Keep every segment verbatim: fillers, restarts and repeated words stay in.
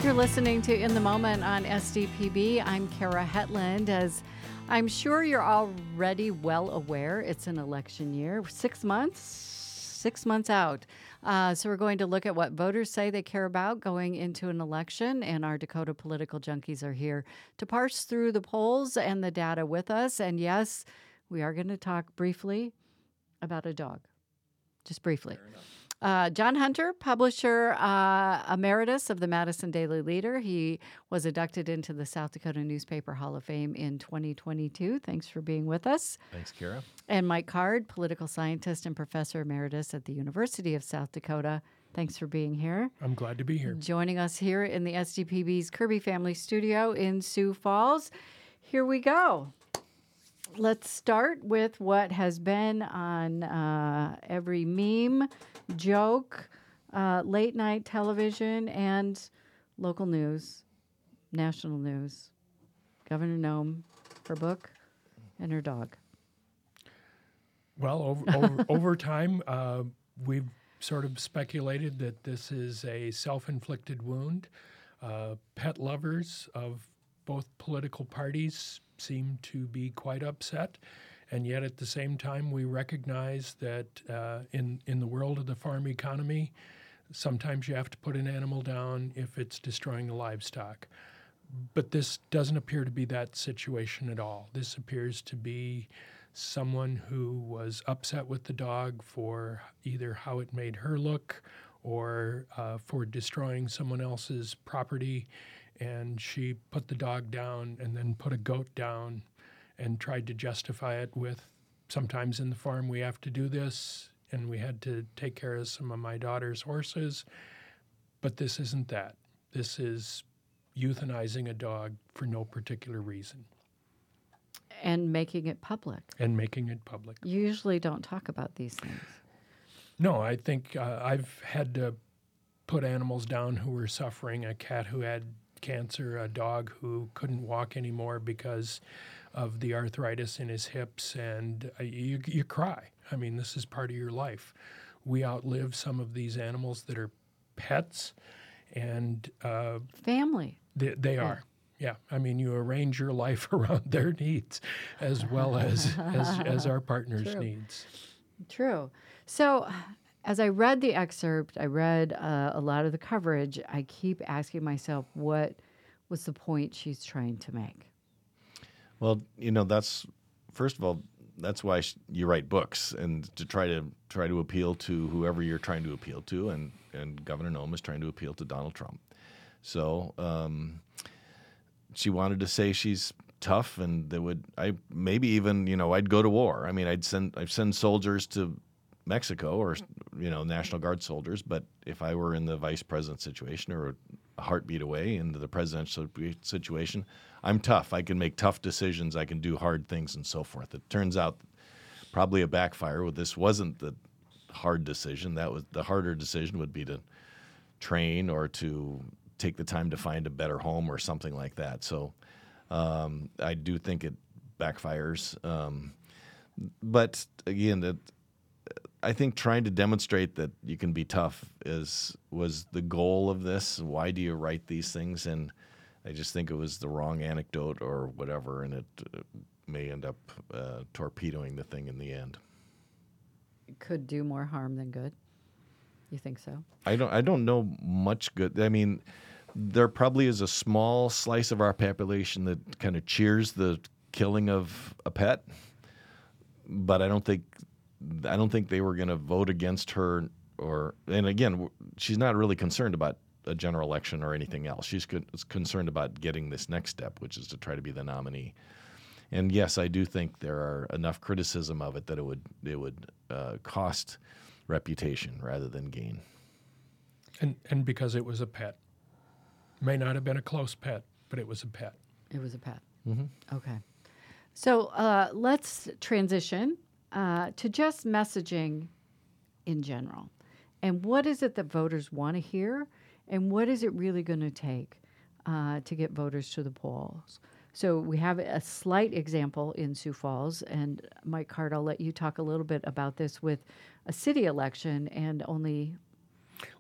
You're listening to In the Moment on S D P B. I'm Kara Hetland. As I'm sure you're already well aware, it's an election year. Six months, six months out. Uh, so we're going to look at what voters say they care about going into an election. And our Dakota political junkies are here to parse through the polls and the data with us. And yes, we are going to talk briefly about a dog. Just briefly. Uh, John Hunter, publisher uh, emeritus of the Madison Daily Leader. He was inducted into the South Dakota Newspaper Hall of Fame in twenty twenty-two. Thanks for being with us. Thanks, Kara. And Mike Card, political scientist and professor emeritus at the University of South Dakota. Thanks for being here. I'm glad to be here. Joining us here in the S D P B's Kirby Family Studio in Sioux Falls. Here we go. Let's start with what has been on uh, every meme, joke, uh, late night television, and local news, national news. Governor Noem, her book, and her dog. Well, over, over, over time, uh, we've sort of speculated that this is a self-inflicted wound. Uh, pet lovers of both political parties seem to be quite upset, and yet at the same time we recognize that uh, in, in the world of the farm economy, sometimes you have to put an animal down if it's destroying the livestock. But this doesn't appear to be that situation at all. This appears to be someone who was upset with the dog for either how it made her look or uh, for destroying someone else's property. And she put the dog down and then put a goat down and tried to justify it with, sometimes in the farm we have to do this, and we had to take care of some of my daughter's horses. But this isn't that. This is euthanizing a dog for no particular reason. And making it public. And making it public. You usually don't talk about these things. No, I think uh, I've had to put animals down who were suffering, a cat who had cancer, a dog who couldn't walk anymore because of the arthritis in his hips, and uh, you, you cry. I mean, this is part of your life. We outlive some of these animals that are pets, and uh, family. They, they yeah. are. Yeah, I mean, you arrange your life around their needs as well as as, as our partners' True. needs. True. So as I read the excerpt, I read uh, a lot of the coverage, I keep asking myself, what was the point she's trying to make? Well, you know, that's, first of all, that's why sh- you write books, and to try to try to appeal to whoever you're trying to appeal to, and, and Governor Noem is trying to appeal to Donald Trump. So um, she wanted to say she's tough, and that would, I maybe even, you know, I'd go to war. I mean, I'd send I'd send soldiers to Mexico, or, you know, National Guard soldiers, but if I were in the vice president situation or a heartbeat away into the presidential situation, I'm tough. I can make tough decisions. I can do hard things and so forth. It turns out probably a backfire. Well, this wasn't the hard decision. That was the harder decision would be to train or to take the time to find a better home or something like that. So um, I do think it backfires. Um, but again, that I think trying to demonstrate that you can be tough is was the goal of this. Why do you write these things? And I just think it was the wrong anecdote or whatever, and it uh, may end up uh, torpedoing the thing in the end. It could do more harm than good. You think so? I don't. I don't know much good. I mean, there probably is a small slice of our population that kind of cheers the killing of a pet, but I don't think. I don't think they were going to vote against her, or, and again, she's not really concerned about a general election or anything else. She's con- concerned about getting this next step, which is to try to be the nominee. And yes, I do think there are enough criticism of it that it would it would uh, cost reputation rather than gain. And and because it was a pet. May not have been a close pet, but it was a pet. It was a pet. Mm-hmm. Okay. So uh, let's transition uh, to just messaging in general. And what is it that voters want to hear? And what is it really going to take uh, to get voters to the polls? So we have a slight example in Sioux Falls, and Mike Card, I'll let you talk a little bit about this with a city election and only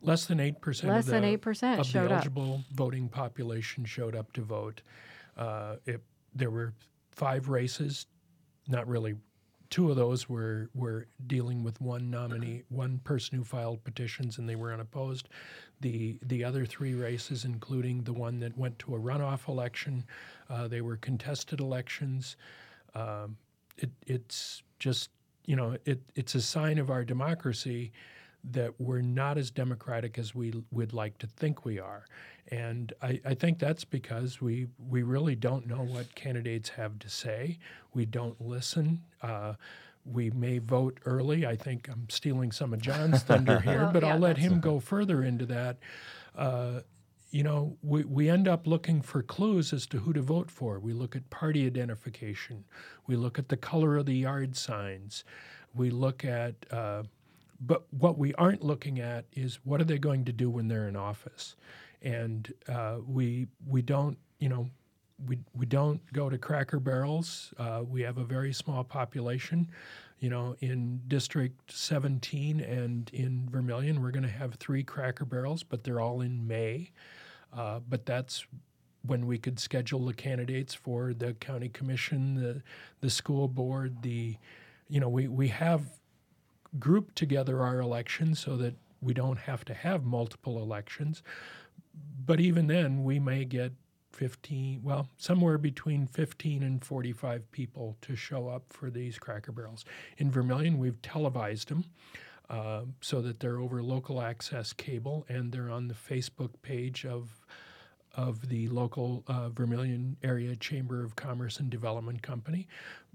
Less than eight percent Less of the, than eight percent of showed the up. eligible voting population showed up to vote. Uh, it, there were five races, not really. Two of those were, were dealing with one nominee, one person who filed petitions, and they were unopposed. The the other three races, including the one that went to a runoff election, uh, they were contested elections. Um, it, it's just, you know, it, it's a sign of our democracy that we're not as democratic as we would like to think we are. And I, I think that's because we, we really don't know what candidates have to say. We don't listen. Uh, we may vote early. I think I'm stealing some of John's thunder here, Well, but yeah, I'll let that's- him go further into that. Uh, you know, we, we end up looking for clues as to who to vote for. We look at party identification. We look at the color of the yard signs. We look at... Uh, But what we aren't looking at is what are they going to do when they're in office, and uh, we we don't you know we we don't go to Cracker Barrels. Uh, we have a very small population, you know, in District seventeen and in Vermilion we're going to have three Cracker Barrels, but they're all in May. Uh, but that's when we could schedule the candidates for the county commission, the the school board, the you know we we have group together our elections so that we don't have to have multiple elections. But even then, we may get fifteen, well, somewhere between fifteen and forty-five people to show up for these Cracker Barrels. In Vermilion, we've televised them uh, so that they're over local access cable, and they're on the Facebook page of of the local uh, Vermilion Area Chamber of Commerce and Development Company.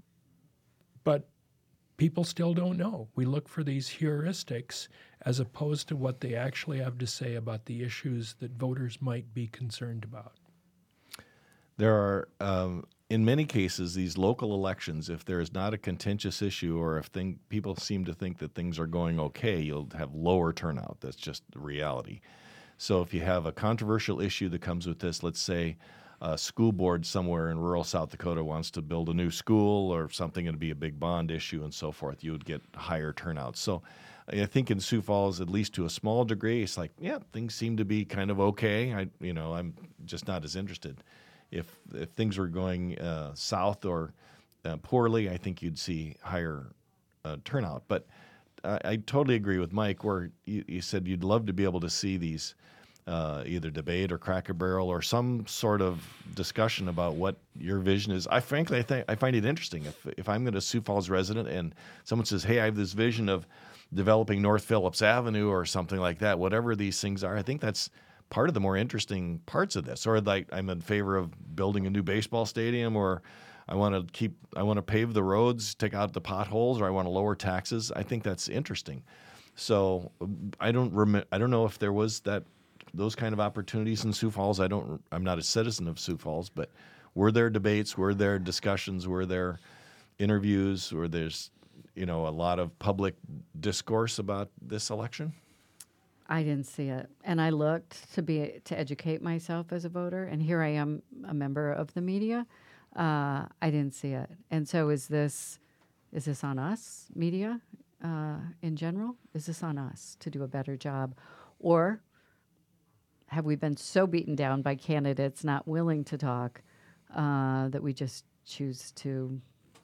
But people still don't know. We look for these heuristics as opposed to what they actually have to say about the issues that voters might be concerned about. There are, um, in many cases, these local elections, if there is not a contentious issue or if thing, people seem to think that things are going okay, you'll have lower turnout. That's just the reality. So if you have a controversial issue that comes with this, let's say a school board somewhere in rural South Dakota wants to build a new school or something, it'd be a big bond issue and so forth, you would get higher turnout. So I think in Sioux Falls, at least to a small degree, it's like, yeah, things seem to be kind of okay. I, you know, I'm just not as interested. If if things were going uh, south or uh, poorly, I think you'd see higher uh, turnout. But I, I totally agree with Mike where you, you said you'd love to be able to see these Uh, either debate or Cracker Barrel or some sort of discussion about what your vision is. I frankly, I think I find it interesting. If if I'm going to Sioux Falls resident and someone says, "Hey, I have this vision of developing North Phillips Avenue or something like that," whatever these things are, I think that's part of the more interesting parts of this. Or like I'm in favor of building a new baseball stadium, or I want to keep, I want to pave the roads, take out the potholes, or I want to lower taxes. I think that's interesting. So I don't rem- I don't know if there was that. Those kind of opportunities in Sioux Falls. I don't. I'm not a citizen of Sioux Falls, but were there debates? Were there discussions? Were there interviews? Were there's, you know, a lot of public discourse about this election? I didn't see it, and I looked to be to educate myself as a voter, and here I am, a member of the media. Uh, I didn't see it, and so is this is this on us, media, uh, in general? Is this on us to do a better job, or have we been so beaten down by candidates not willing to talk uh, that we just choose to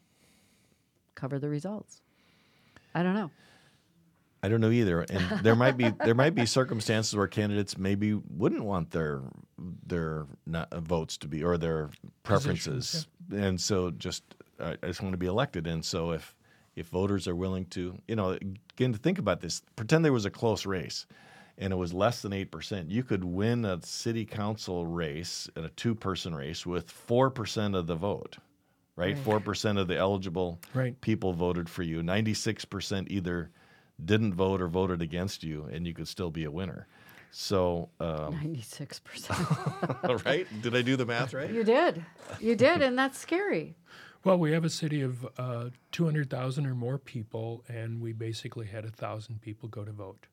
cover the results? I don't know. I don't know either. And there might be there might be circumstances where candidates maybe wouldn't want their their not, uh, votes to be or their preferences, Positions, and so just uh, I just want to be elected. And so if if voters are willing to, you know, again to think about this, pretend there was a close race. And it was less than eight percent. You could win a city council race in a two-person race with four percent of the vote, right? Right. four percent of the eligible Right. people voted for you. ninety-six percent either didn't vote or voted against you, and you could still be a winner. So, um, ninety-six percent. right? Did I do the math right? You did. You did, and that's scary. Well, we have a city of uh, two hundred thousand or more people, and we basically had one thousand people go to vote.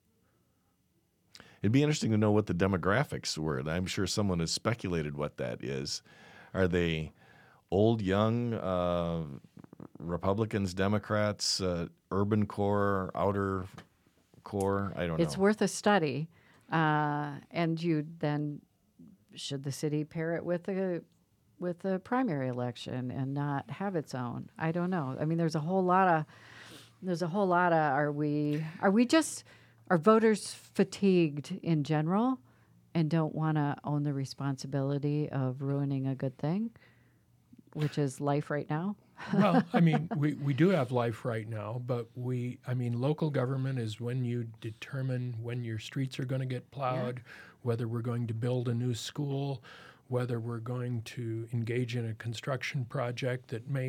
It'd be interesting to know what the demographics were. And I'm sure someone has speculated what that is. Are they old, young, uh, Republicans, Democrats, uh, urban core, outer core? I don't It's know. worth a study. Uh, and you then, should the city pair it with a with a primary election and not have its own? I don't know. I mean, there's a whole lot of there's a whole lot of are we are we just are voters fatigued in general and don't want to own the responsibility of ruining a good thing, which is life right now? Well, I mean, we, we do have life right now, but we, I mean, local government is when you determine when your streets are going to get plowed, yeah. whether we're going to build a new school, whether we're going to engage in a construction project that may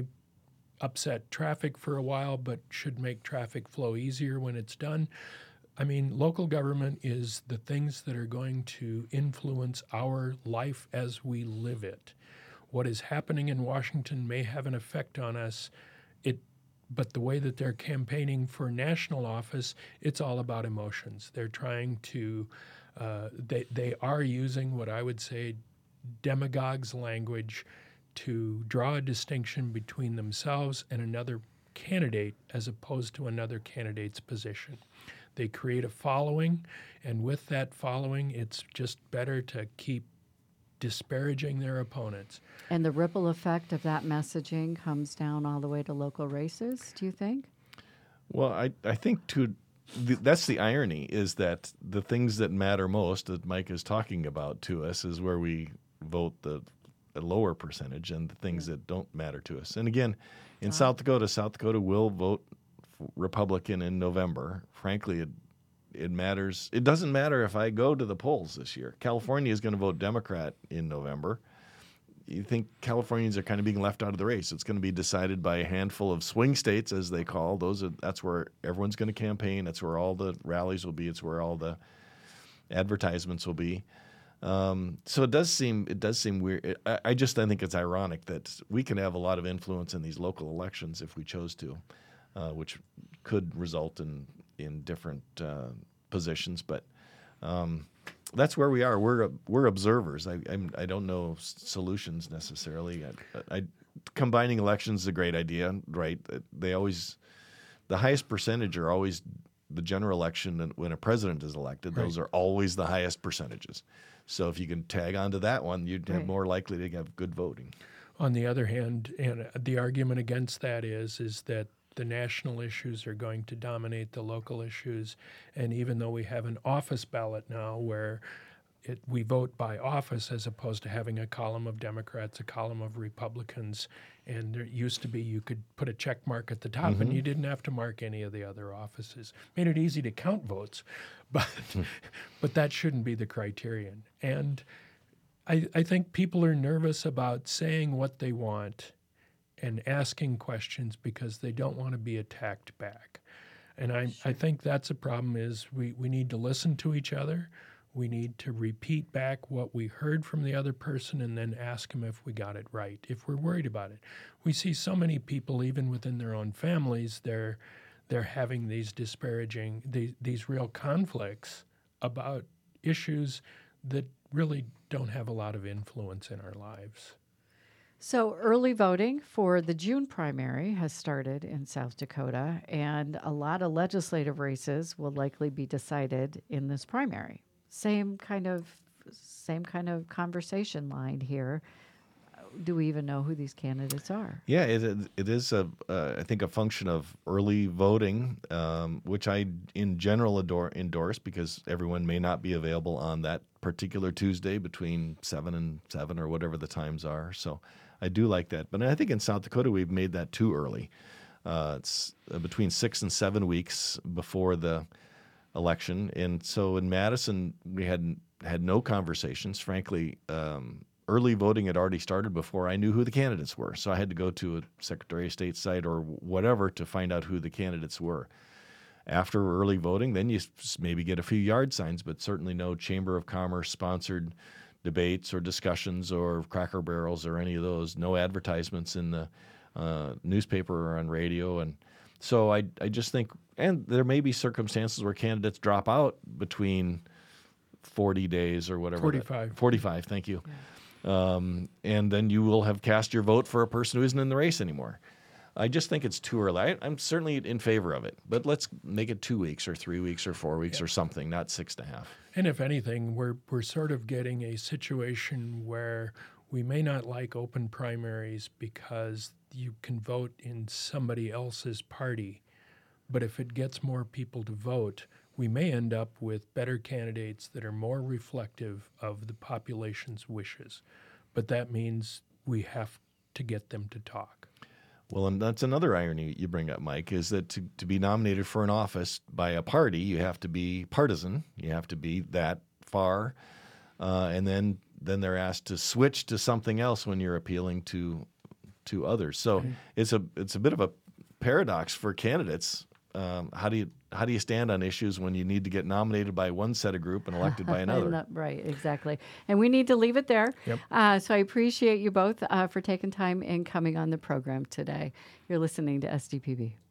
upset traffic for a while but should make traffic flow easier when it's done. I mean, local government is the things that are going to influence our life as we live it. What is happening in Washington may have an effect on us, it, but the way that they're campaigning for national office, it's all about emotions. They're trying to, uh, they, they are using what I would say demagogues language to draw a distinction between themselves and another candidate as opposed to another candidate's position. They create a following, and with that following, it's just better to keep disparaging their opponents. And the ripple effect of that messaging comes down all the way to local races, do you think? Well, I, I think to th- that's the irony, is that the things that matter most that Mike is talking about to us is where we vote the a lower percentage, and the things that don't matter to us. And again, in wow. South Dakota, South Dakota will vote Republican in November. Frankly, it It matters. It doesn't matter if I go to the polls this year. California is going to vote Democrat in November. You think Californians are kind of being left out of the race. It's going to be decided by a handful of swing states, as they call those. Are, that's where everyone's going to campaign. That's where all the rallies will be. It's where all the advertisements will be. Um, so it does seem it does seem weird. I, I just I think it's ironic that we can have a lot of influence in these local elections if we chose to, uh, which could result in in different uh, positions, but um, that's where we are. We're we're observers. I I'm, I don't know solutions necessarily. I, I, combining elections is a great idea, right? They always the highest percentage are always the general election when a president is elected. Right. Those are always the highest percentages. So if you can tag onto that one, you'd have right. more likely to have good voting. On the other hand, and the argument against that is is that the national issues are going to dominate the local issues. And even though we have an office ballot now where it, we vote by office as opposed to having a column of Democrats, a column of Republicans, and there used to be you could put a check mark at the top mm-hmm. and you didn't have to mark any of the other offices. Made it easy to count votes, but but that shouldn't be the criterion. And I, I think people are nervous about saying what they want and asking questions because they don't want to be attacked back. And I, I think that's a problem is we, we need to listen to each other. We need to repeat back what we heard from the other person and then ask them if we got it right, if we're worried about it. We see so many people, even within their own families, they're, they're having these disparaging, these, these real conflicts about issues that really don't have a lot of influence in our lives. So early voting for the June primary has started in South Dakota, and a lot of legislative races will likely be decided in this primary. Same kind of, same kind of conversation line here. Do we even know who these candidates are? Yeah, it it is a uh, I think a function of early voting, um, which I in general adore, endorse because everyone may not be available on that particular Tuesday between seven and seven or whatever the times are. So I do like that. But I think in South Dakota we've made that too early. Uh, it's uh, between six and seven weeks before the election, and so in Madison we had had no conversations. Frankly. Um, Early voting had already started before I knew who the candidates were. So I had to go to a Secretary of State site or whatever to find out who the candidates were. After early voting, then you maybe get a few yard signs, but certainly no Chamber of Commerce sponsored debates or discussions or Cracker Barrels or any of those. No advertisements in the uh, newspaper or on radio. And so I, I just think, and there may be circumstances where candidates drop out between forty days or whatever. forty-five. That, forty-five, thank you. Yeah. Um, and then you will have cast your vote for a person who isn't in the race anymore. I just think it's too early. I, I'm certainly in favor of it, but let's make it two weeks or three weeks or four weeks or something, not six and a half. And if anything, we're we're sort of getting a situation where we may not like open primaries because you can vote in somebody else's party, but if it gets more people to vote, we may end up with better candidates that are more reflective of the population's wishes. But that means we have to get them to talk. Well, and that's another irony you bring up, Mike, is that to, to be nominated for an office by a party, you have to be partisan. You have to be that far. Uh, and then then they're asked to switch to something else when you're appealing to to others. So Right. it's a it's a bit of a paradox for candidates. Um, how do you how do you stand on issues when you need to get nominated by one set of group and elected by another? Not- right, exactly. And we need to leave it there. Yep. Uh, so I appreciate you both uh, for taking time and coming on the program today. You're listening to S D P B.